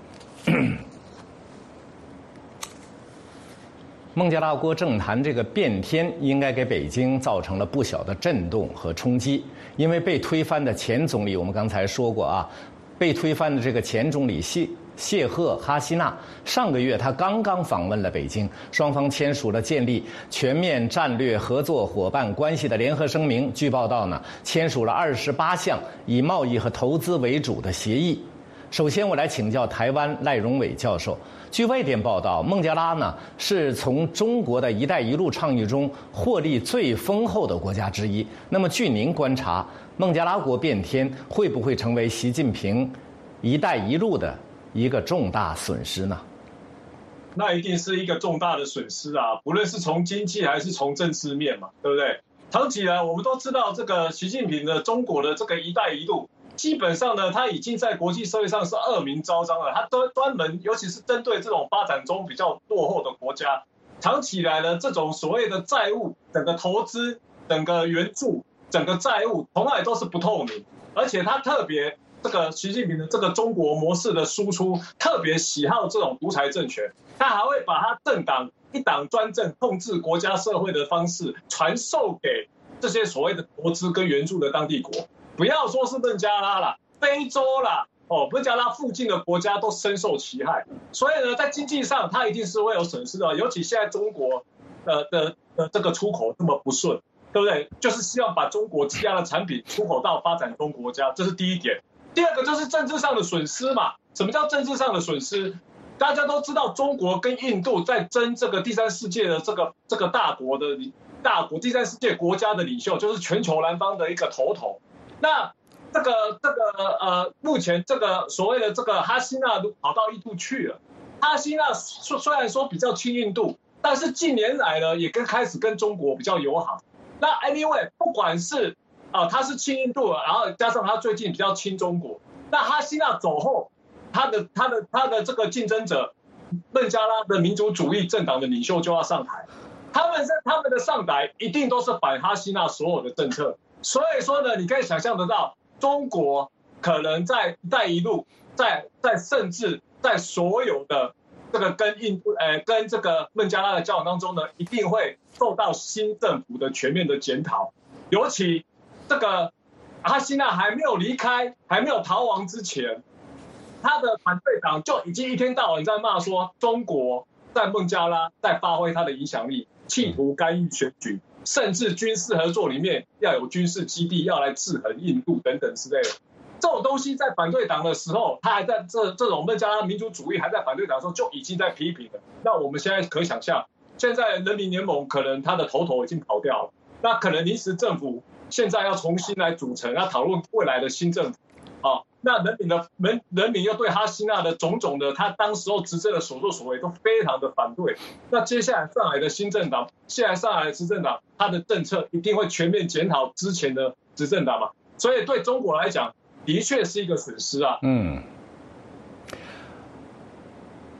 孟加拉国政坛这个变天，应该给北京造成了不小的震动和冲击。因为被推翻的前总理，我们刚才说过啊，被推翻的这个前总理谢谢赫哈希纳，上个月他刚刚访问了北京，双方签署了建立全面战略合作伙伴关系的联合声明。据报道呢，签署了二十八项以贸易和投资为主的协议。首先，我来请教台湾赖荣伟教授。据外电报道，孟加拉呢是从中国的一带一路倡议中获利最丰厚的国家之一。那么，据您观察，孟加拉国变天会不会成为习近平一带一路的一个重大损失呢？ 那一定是一个重大的损失啊！不论是从经济还是从政治面嘛，对不对？长期以来，我们都知道这个习近平的中国的这个一带一路。基本上呢，他已经在国际社会上是恶名昭彰了。他专专门，尤其是针对这种发展中比较落后的国家，长期以来呢，这种所谓的债务、整个投资、整个援助、整个债务，从来都是不透明。而且他特别这个习近平的这个中国模式的输出，特别喜好这种独裁政权。他还会把他政党一党专政、控制国家社会的方式传授给这些所谓的投资跟援助的当地国。不要说是孟加拉啦，非洲啦，哦，孟加拉附近的国家都深受其害。所以呢，在经济上它一定是会有损失的，尤其现在中国的的的这个出口这么不顺，对不对？就是希望把中国积压的产品出口到发展中国家，这是第一点。第二个就是政治上的损失嘛。什么叫政治上的损失？大家都知道，中国跟印度在争这个第三世界的这个这个大国的大国，第三世界国家的领袖，就是全球南方的一个头头。那这个这个呃，目前这个所谓的这个哈希纳都跑到印度去了。哈希纳虽然说比较亲印度，但是近年来呢，也跟开始跟中国比较友好。那 anyway， 不管是啊、呃，他是亲印度，然后加上他最近比较亲中国。那哈希纳走后，他的他的他的这个竞争者，孟加拉的民族主义政党的领袖就要上台。他们在他们的上台一定都是反哈希纳所有的政策。所以说呢，你可以想象得到，中国可能在“一带一路”在在甚至在所有的这个跟印度呃跟这个孟加拉的交往当中呢，一定会受到新政府的全面的检讨。尤其这个哈希纳还没有离开、还没有逃亡之前，他的反对党就已经一天到晚在骂说，中国在孟加拉在发挥他的影响力，企图干预选举。甚至军事合作里面要有军事基地，要来制衡印度等等之类的，这种东西在反对党的时候，他还在这这种孟加拉民族主义还在反对党的时候就已经在批评了。那我们现在可想象，现在人民联盟可能他的头头已经跑掉了，那可能临时政府现在要重新来组成，要讨论未来的新政府啊。那人民的人人民又对哈希纳的种种的他当时候执政的所作所为都非常的反对。那接下来上来的新政党，现在上来的执政党，他的政策一定会全面检讨之前的执政党嘛。所以对中国来讲，的确是一个损失啊。 嗯。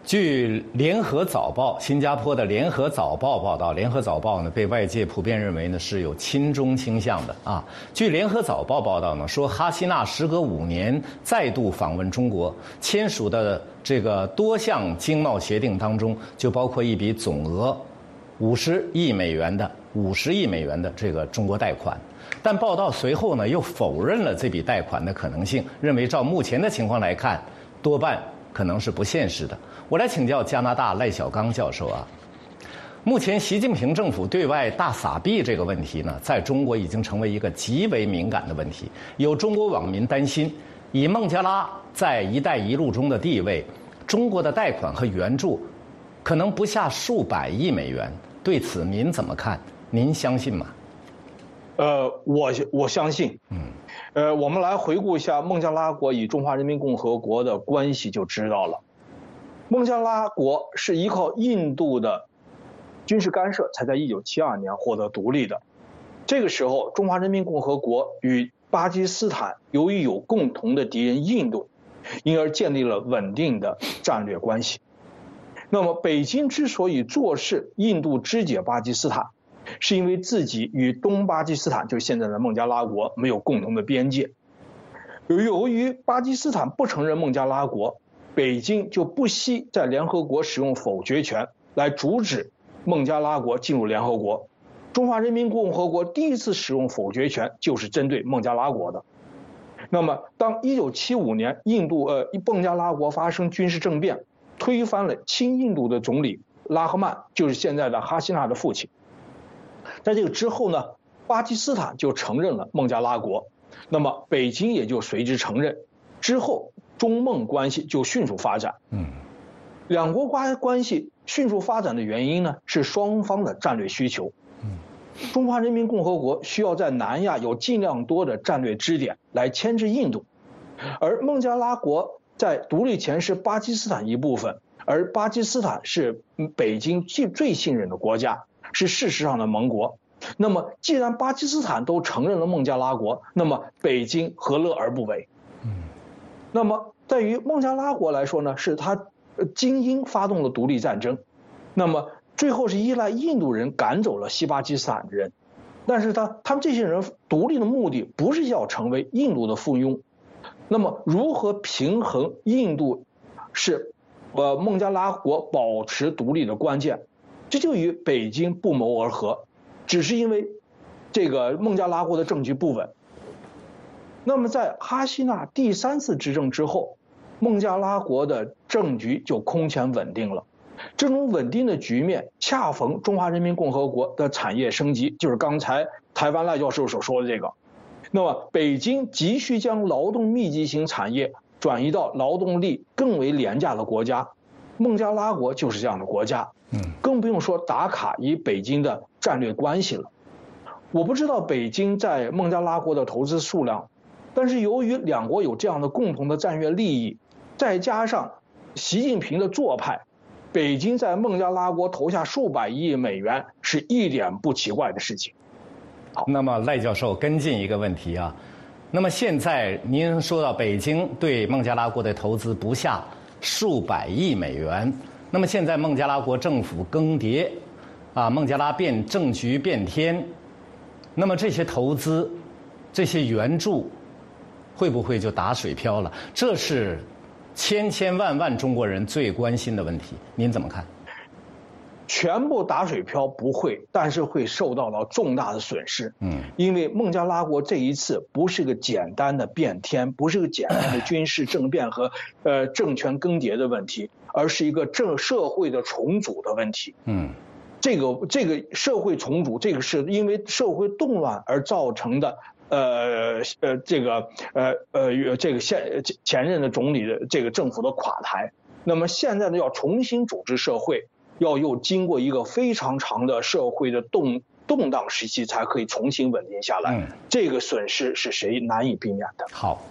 据联合早报，新加坡的联合早报报道，联合早报呢被外界普遍认为呢是有亲中倾向的啊。据联合早报报道呢，说哈希娜时隔五年再度访问中国，签署的这个多项经贸协定当中，就包括一笔总额五十亿美元的五十亿美元的这个中国贷款。但报道随后呢又否认了这笔贷款的可能性，认为照目前的情况来看，多半可能是不现实的。我来请教加拿大赖小刚教授啊，目前习近平政府对外大撒币这个问题呢，在中国已经成为一个极为敏感的问题。有中国网民担心，以孟加拉在“一带一路”中的地位，中国的贷款和援助可能不下数百亿美元。对此您怎么看？您相信吗？ 呃，我我相信。嗯。呃，我们来回顾一下孟加拉国与中华人民共和国的关系，就知道了。孟加拉国是依靠印度的军事干涉，才在一九七二年获得独立的。这个时候，中华人民共和国与巴基斯坦由于有共同的敌人印度，因而建立了稳定的战略关系。那么，北京之所以坐视印度肢解巴基斯坦，是因为自己与东巴基斯坦，就是现在的孟加拉国，没有共同的边界。由于巴基斯坦不承认孟加拉国，北京就不惜在联合国使用否决权来阻止孟加拉国进入联合国。中华人民共和国第一次使用否决权就是针对孟加拉国的。那么，当一九七五年印度呃孟加拉国发生军事政变，推翻了亲印度的总理拉赫曼，就是现在的哈希娜的父亲。在这个之后呢，巴基斯坦就承认了孟加拉国，那么北京也就随之承认。之后，中孟关系就迅速发展。嗯，两国关关系迅速发展的原因呢，是双方的战略需求。嗯，中华人民共和国需要在南亚有尽量多的战略支点来牵制印度，而孟加拉国在独立前是巴基斯坦一部分，而巴基斯坦是北京最最信任的国家，是事实上的盟国。那么既然巴基斯坦都承认了孟加拉国，那么北京何乐而不为？嗯，那么在于孟加拉国来说呢，是他精英发动了独立战争，那么最后是依赖印度人赶走了西巴基斯坦人，但是他他们这些人独立的目的不是要成为印度的附庸。那么如何平衡印度是呃孟加拉国保持独立的关键，这就与北京不谋而合，只是因为这个孟加拉国的政局不稳。那么在哈希娜第三次执政之后，孟加拉国的政局就空前稳定了。这种稳定的局面恰逢中华人民共和国的产业升级，就是刚才台湾赖教授所说的这个。那么北京急需将劳动密集型产业转移到劳动力更为廉价的国家，孟加拉国就是这样的国家。嗯，更不用说打卡与北京的战略关系了。我不知道北京在孟加拉国的投资数量，但是由于两国有这样的共同的战略利益，再加上习近平的做派，北京在孟加拉国投下数百亿美元是一点不奇怪的事情。 好，那么赖教授跟进一个问题啊，那么现在您说到北京对孟加拉国的投资不下数百亿美元，那么现在孟加拉国政府更迭，啊，孟加拉变政局变天，那么这些投资、这些援助，会不会就打水漂了？这是千千万万中国人最关心的问题，您怎么看？ 全部打水漂不会，但是会受到了重大的损失。嗯，因为孟加拉国这一次不是个简单的变天，不是个简单的军事政变和呃政权更迭的问题，而是一个政社会的重组的问题。嗯，这个这个社会重组，这个是因为社会动乱而造成的。呃呃，这个呃呃这个现前任的总理的这个政府的垮台，那么现在呢要重新组织社会。要又经过一个非常长的社会的动动荡时期，才可以重新稳定下来。嗯，这个损失是谁难以避免的？ 好，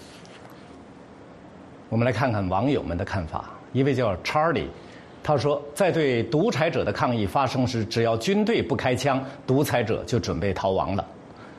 我们来看看网友们的看法。一位叫 Charlie， 他说，在对独裁者的抗议发生时，只要军队不开枪，独裁者就准备逃亡了。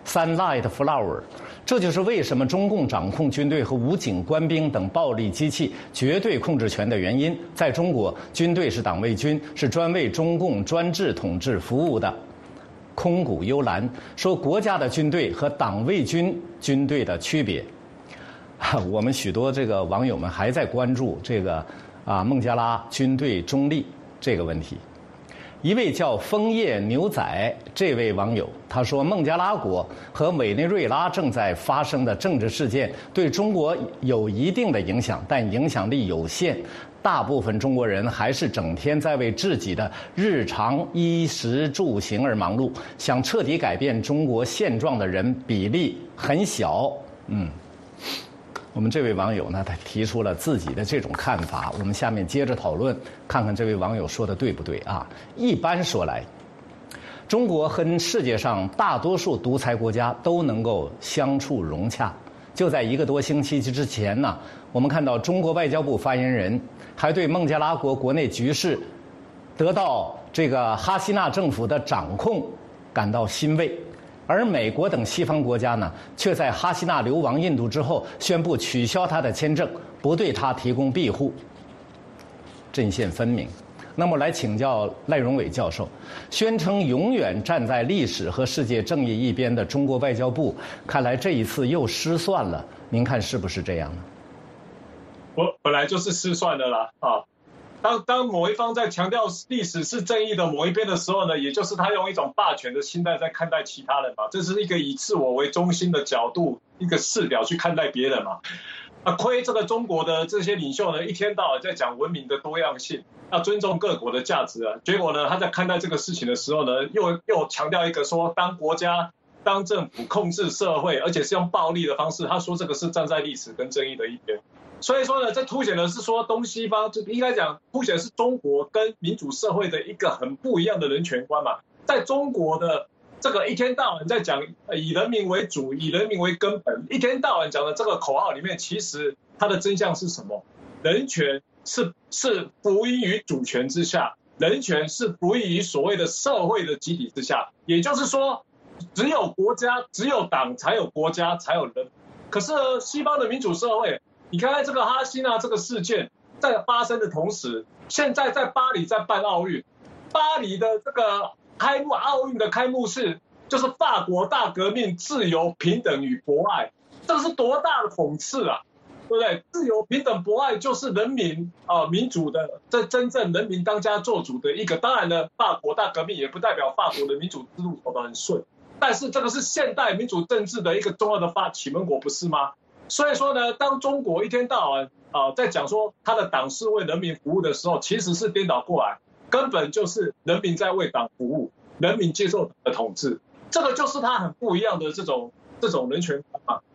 Sunlight Flower。这就是为什么中共掌控军队和武警官兵等暴力机器绝对控制权的原因。在中国，军队是党卫军，是专为中共专制统治服务的。空谷幽兰说，国家的军队和党卫军军队的区别。我们许多这个网友们还在关注这个啊孟加拉军队中立这个问题。一位叫枫叶牛仔这位网友他说，孟加拉国和委内瑞拉正在发生的政治事件对中国有一定的影响，但影响力有限。大部分中国人还是整天在为自己的日常衣食住行而忙碌，想彻底改变中国现状的人比例很小。嗯。我们这位网友呢，他提出了自己的这种看法。我们下面接着讨论，看看这位网友说的对不对啊？一般说来，中国和世界上大多数独裁国家都能够相处融洽。就在一个多星期之前呢，我们看到中国外交部发言人还对孟加拉国国内局势得到这个哈希纳政府的掌控感到欣慰。而美国等西方国家呢，却在哈希纳流亡印度之后，宣布取消他的签证，不对他提供庇护，阵线分明。那么来请教赖荣伟教授，宣称永远站在历史和世界正义一边的中国外交部，看来这一次又失算了，您看是不是这样呢？ 我本来就是失算的啦啊。当当某一方在强调历史是正义的某一边的时候呢，也就是他用一种霸权的心态在看待其他人嘛，这是一个以自我为中心的角度，一个视角去看待别人嘛。啊，亏这个中国的这些领袖呢，一天到晚在讲文明的多样性，要尊重各国的价值啊，结果呢，他在看待这个事情的时候呢，又又强调一个说，当国家当政府控制社会，而且是用暴力的方式，他说这个是站在历史跟正义的一边。所以说呢，这凸显的是说东西方，就应该讲凸显的是中国跟民主社会的一个很不一样的人权观嘛。在中国的这个一天到晚在讲以人民为主、以人民为根本，一天到晚讲的这个口号里面，其实它的真相是什么？人权是是服役于主权之下，人权是服役于所谓的社会的集体之下。也就是说，只有国家、只有党才有国家，才有人。可是西方的民主社会，你看看这个哈希纳这个事件在发生的同时，现在在巴黎在办奥运，巴黎的这个开幕奥运的开幕式就是法国大革命、自由、平等与博爱，这是多大的讽刺啊，对不对？自由、平等、博爱就是人民啊、呃、民主的，这真正人民当家作主的一个。当然呢，法国大革命也不代表法国的民主之路走得很顺，但是这个是现代民主政治的一个重要的发启蒙国，不是吗？所以说呢，当中国一天到晚啊、呃、在讲说他的党是为人民服务的时候，其实是颠倒过来，根本就是人民在为党服务，人民接受党的统治，这个就是他很不一样的这种这种人权观嘛。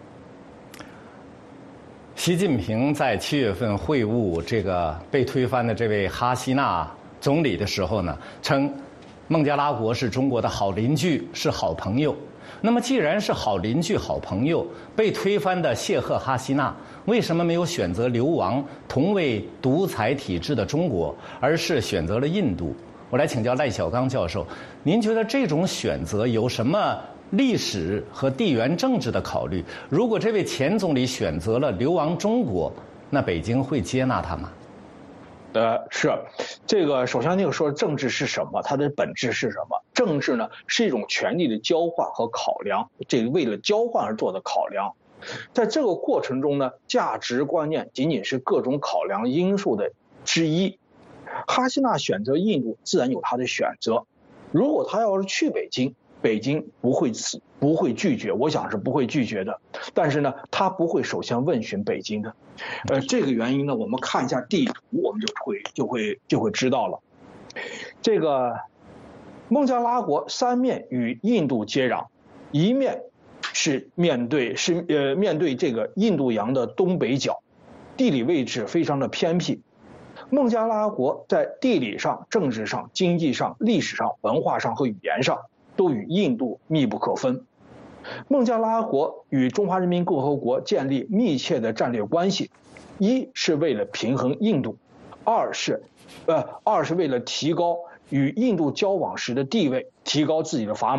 习近平在七月份会晤这个被推翻的这位哈希纳总理的时候呢，称孟加拉国是中国的好邻居，是好朋友。那么既然是好邻居、好朋友，被推翻的谢赫哈希纳为什么没有选择流亡同为独裁体制的中国，而是选择了印度？我来请教赖小刚教授，您觉得这种选择有什么历史和地缘政治的考虑？如果这位前总理选择了流亡中国，那北京会接纳他吗？ 呃，是，这个首先那个说政治是什么，它的本质是什么？政治呢是一种权力的交换和考量，这个为了交换而做的考量。在这个过程中呢，价值观念仅仅是各种考量因素的之一。哈希纳选择印度，自然有他的选择。如果他要是去北京，北京不会不会拒绝，我想是不会拒绝的。但是呢，他不会首先问询北京的。呃，这个原因呢，我们看一下地图，我们就会就会就会知道了。这个孟加拉国三面与印度接壤，一面是面对是呃面对这个印度洋的东北角，地理位置非常的偏僻。孟加拉国在地理上、政治上、经济上、历史上、文化上和语言上都与印度密不可分。孟加拉国与中华人民共和国建立密切的战略关系，一是为了平衡印度，二是呃二是为了提高与印度交往时的地位，提高自己的砝码。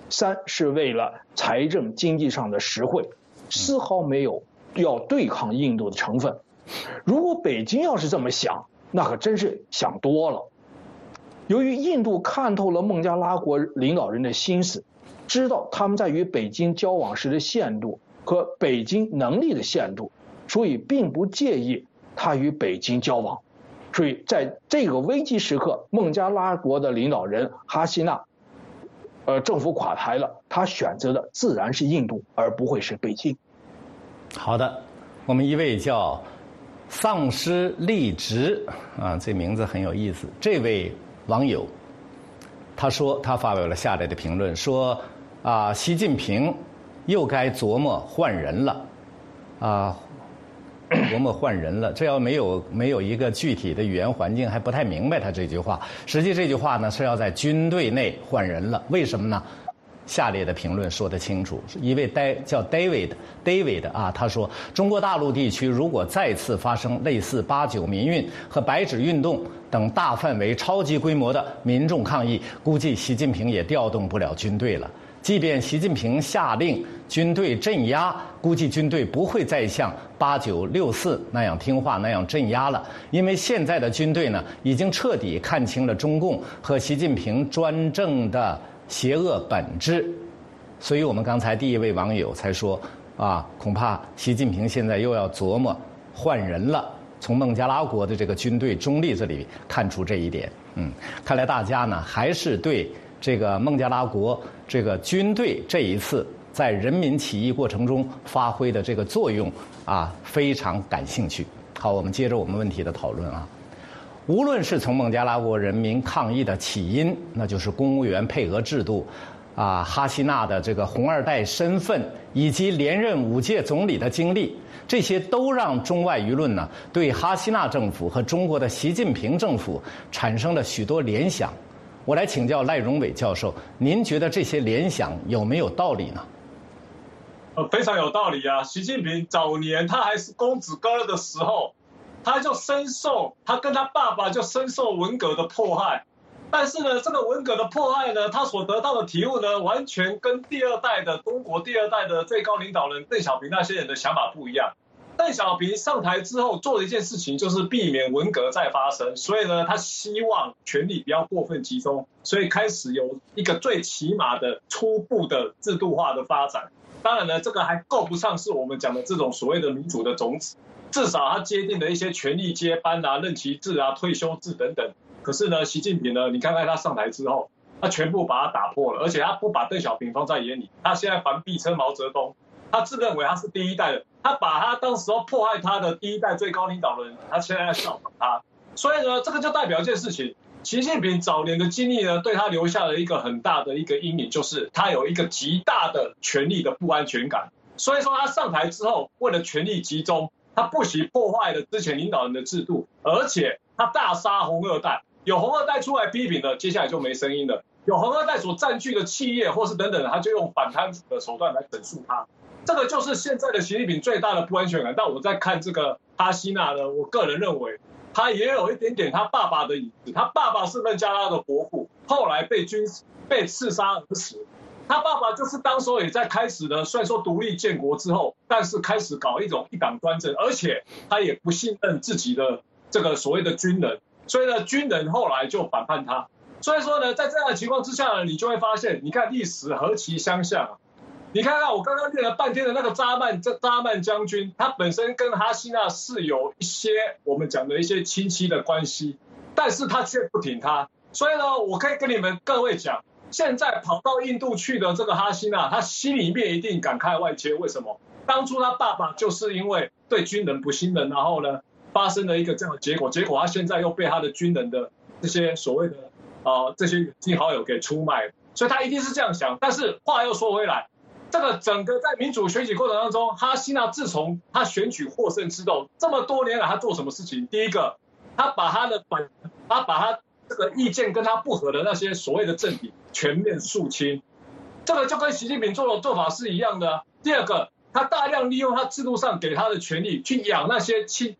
三是为了财政经济上的实惠，丝毫没有要对抗印度的成分。如果北京要是这么想，那可真是想多了。由于印度看透了孟加拉国领导人的心思，知道他们在与北京交往时的限度和北京能力的限度，所以并不介意他与北京交往。所以在这个危机时刻，孟加拉国的领导人哈希纳，呃，政府垮台了，他选择的自然是印度，而不会是北京。 好的，我们一位叫丧尸立直啊，这名字很有意思。这位网友他说，他发表了下列的评论，说啊，习近平又该琢磨换人了，啊，琢磨换人了。这要没有没有一个具体的语言环境，还不太明白他这句话。实际这句话呢是要在军队内换人了，为什么呢？下列的评论说得清楚，一位叫 David David 啊，他说，中国大陆地区如果再次发生类似八九民运和白纸运动等大范围、超级规模的民众抗议，估计习近平也调动不了军队了。即便习近平下令军队镇压，估计军队不会再像八九六四那样听话那样镇压了，因为现在的军队呢，已经彻底看清了中共和习近平专政的邪恶本质。所以我们刚才第一位网友才说啊，恐怕习近平现在又要琢磨换人了。从孟加拉国的这个军队中立这里看出这一点。嗯，看来大家呢还是对这个孟加拉国这个军队这一次在人民起义过程中发挥的这个作用啊非常感兴趣。好，我们接着我们问题的讨论啊。无论是从孟加拉国人民抗议的起因，那就是公务员配额制度，啊，哈希纳的这个红二代身份，以及连任五届总理的经历，这些都让中外舆论呢对哈希纳政府和中国的习近平政府产生了许多联想。我来请教赖荣伟教授，您觉得这些联想有没有道理呢？ 呃，非常有道理啊！习近平早年他还是公子哥的时候，他就深受，他跟他爸爸就深受文革的迫害。但是呢，这个文革的迫害呢，他所得到的体悟呢，完全跟第二代的中国第二代的最高领导人邓小平那些人的想法不一样。邓小平上台之后做的一件事情就是避免文革再发生，所以呢，他希望权力不要过分集中，所以开始有一个最起码的初步的制度化的发展。当然呢，这个还够不上是我们讲的这种所谓的民主的种子，至少他接定了一些权力接班啊、任期制啊、退休制等等。可是呢，习近平呢，你看看他上台之后，他全部把它打破了，而且他不把邓小平放在眼里，他现在反逼称毛泽东，他自认为他是第一代的，他把他当时候迫害他的第一代最高领导人，他现在要效仿他。所以呢，这个就代表一件事情，习近平早年的经历呢，对他留下了一个很大的一个阴影，就是他有一个极大的权力的不安全感。所以说他上台之后，为了权力集中，他不惜破坏了之前领导人的制度，而且他大杀红二代。有红二代出来批评的，接下来就没声音了。有红二代所占据的企业或是等等，他就用反贪腐的手段来整肃他。这个就是现在的习近平最大的不安全感。但我在看这个哈希纳呢，我个人认为他也有一点点他爸爸的影子。他爸爸是孟加拉的国父，后来被军被刺杀而死。他爸爸就是当时候也在开始呢，虽然说独立建国之后，但是开始搞一种一党专政，而且他也不信任自己的这个所谓的军人。所以呢，军人后来就反叛他。所以说呢，在这样的情况之下呢，你就会发现，你看历史何其相像啊！你看看我刚刚念了半天的那个扎曼，这扎曼将军，他本身跟哈希纳是有一些我们讲的一些亲戚的关系，但是他却不挺他。所以呢，我可以跟你们各位讲，现在跑到印度去的这个哈希纳，他心里面一定感慨万千。为什么？当初他爸爸就是因为对军人不信任，然后呢，发生了一个这样的结果，结果他现在又被他的军人的这些所谓的呃这些远亲好友给出卖，所以他一定是这样想。但是话又说回来，这个整个在民主选举过程当中，哈希纳自从他选举获胜之后，这么多年来他做什么事情？第一个，他把他的反，他把他这个意见跟他不合的那些所谓的政敌全面肃清，这个就跟习近平做的做法是一样的。第二个，他大量利用他制度上给他的权力去养那些亲。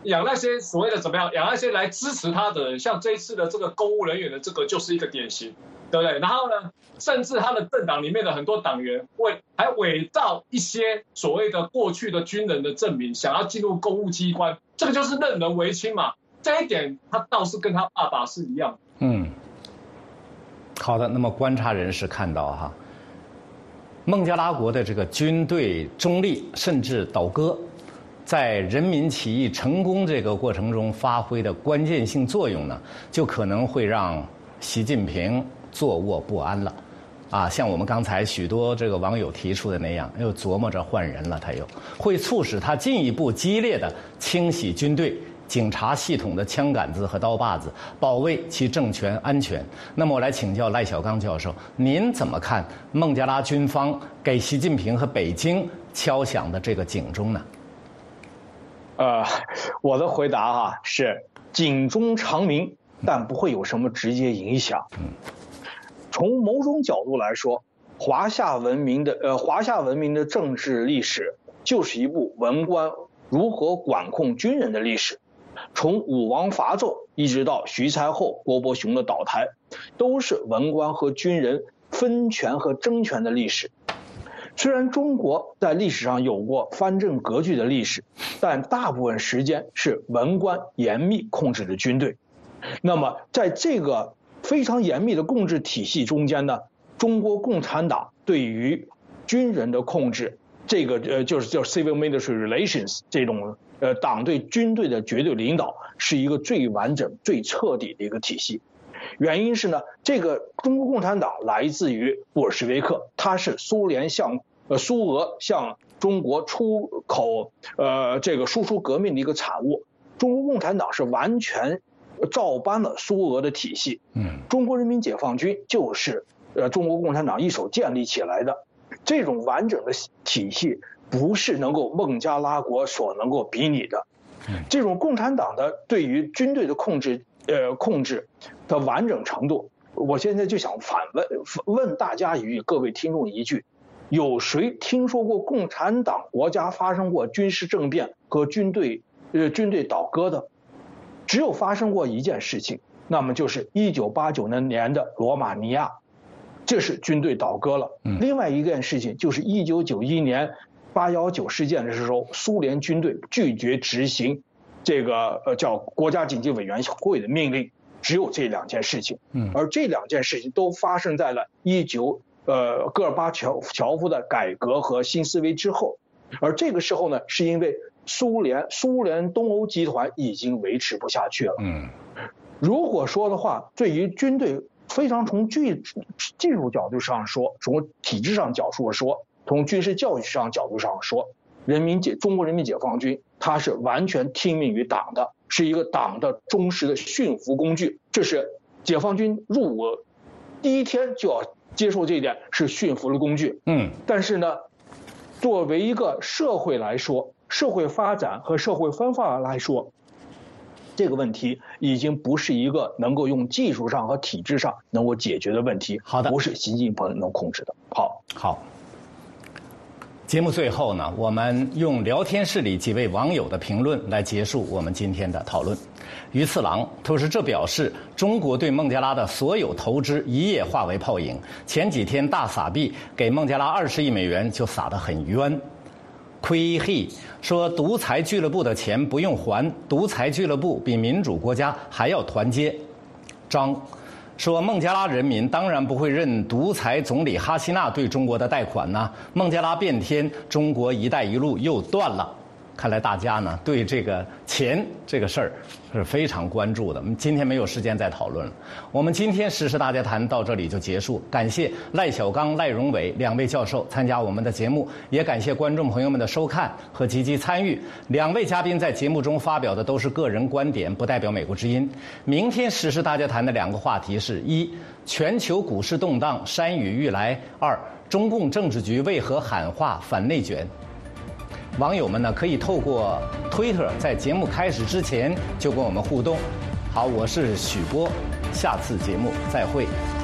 养那些所谓的怎么样，养那些来支持他的人，像这一次的这个公务人员的这个就是一个典型，对不对？然后呢，甚至他的政党里面的很多党员为还伪造一些所谓的过去的军人的证明，想要进入公务机关，这个就是任人唯亲嘛。这一点他倒是跟他爸爸是一样的。 嗯，好的。那么观察人士看到哈，孟加拉国的这个军队中立甚至倒戈，在人民起义成功这个过程中发挥的关键性作用呢，就可能会让习近平坐卧不安了。啊，像我们刚才许多这个网友提出的那样，又琢磨着换人了，他又会促使他进一步激烈的清洗军队、警察系统的枪杆子和刀把子，保卫其政权安全。那么我来请教赖小刚教授，您怎么看孟加拉军方给习近平和北京敲响的这个警钟呢？ 呃，我的回答哈、啊、是警钟长鸣，但不会有什么直接影响。嗯。从某种角度来说，华夏文明的呃华夏文明的政治历史就是一部文官如何管控军人的历史。从武王伐纣一直到徐才厚、郭伯雄的倒台，都是文官和军人分权和争权的历史。虽然中国在历史上有过藩镇割据的历史，但大部分时间是文官严密控制的军队。那么在这个非常严密的控制体系中间呢，中国共产党对于军人的控制，这个呃就是叫 civil military relations 这种呃党对军队的绝对领导，是一个最完整、最彻底的一个体系。原因是呢，这个中国共产党来自于布尔什维克，它是苏联向呃苏俄向中国出口呃这个输出革命的一个产物。中国共产党是完全照搬了苏俄的体系，嗯，中国人民解放军就是呃中国共产党一手建立起来的，这种完整的体系不是能够孟加拉国所能够比拟的。这种共产党的对于军队的控制，呃控制的完整程度，我现在就想反问问大家与各位听众一句：有谁听说过共产党国家发生过军事政变和军队呃军队倒戈的？只有发生过一件事情，那么就是一九八九年的罗马尼亚，这是军队倒戈了。嗯、另外一件事情就是一九九一年八一九事件的时候，苏联军队拒绝执行这个呃叫国家紧急委员会的命令，只有这两件事情。嗯，而这两件事情都发生在了一九呃戈尔巴乔乔夫的改革和新思维之后，而这个时候呢，是因为苏联苏联东欧集团已经维持不下去了。嗯，如果说的话，对于军队非常从技技术角度上说，从体制上角度说，从军事教育上角度上说，人民解中国人民解放军它是完全听命于党的，是一个党的忠实的驯服工具。这是解放军入伍第一天就要接受这一点，是驯服的工具。嗯，但是呢，作为一个社会来说，社会发展和社会分化来说，这个问题已经不是一个能够用技术上和体制上能够解决的问题。好的，不是习近平能控制的。好， 好。节目最后呢，我们用聊天室里几位网友的评论来结束我们今天的讨论。于次郎他说，这表示中国对孟加拉的所有投资一夜化为泡影，前几天大撒币给孟加拉二十亿美元就撒得很冤。亏黑说，独裁俱乐部的钱不用还，独裁俱乐部比民主国家还要团结。张说，孟加拉人民当然不会认独裁总理哈希纳对中国的贷款呢。孟加拉变天，中国一带一路又断了。看来大家呢对这个钱这个事儿是非常关注的。我们今天没有时间再讨论了。我们今天时事大家谈到这里就结束，感谢赖小刚、赖荣伟两位教授参加我们的节目，也感谢观众朋友们的收看和积极参与。两位嘉宾在节目中发表的都是个人观点，不代表美国之音。明天时事大家谈的两个话题是：一、全球股市动荡，山雨欲来；二、中共政治局为何喊话反内卷？网友们呢可以透过 Twitter 在节目开始之前就跟我们互动。好，我是许波，下次节目再会。